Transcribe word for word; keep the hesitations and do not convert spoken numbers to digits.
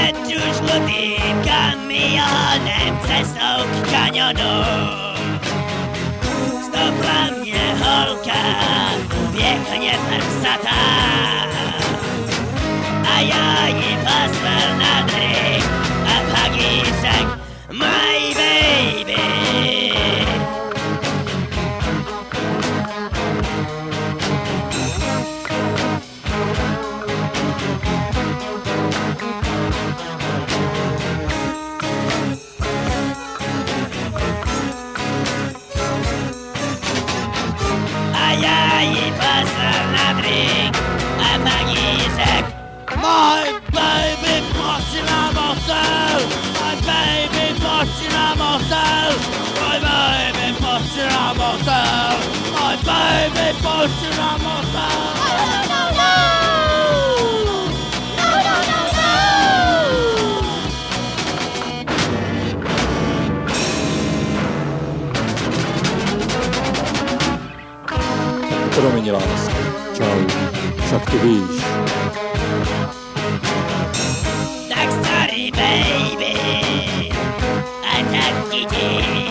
Lecz już żółtym kamionem cestou k kanionu. Stopla mnie holka, pięknie persata, a ja jej paswal na dryk, a pagiszek my baby. Ja jej paswal na dryk, a pagiszek my baby poczy na motel, my baby poczy na motel, my baby poczy na motel, my baby poczy na motel. No, no, no, no, no, no, Promiň lásky, čau, však to víš. Tak sorry baby, a tak ti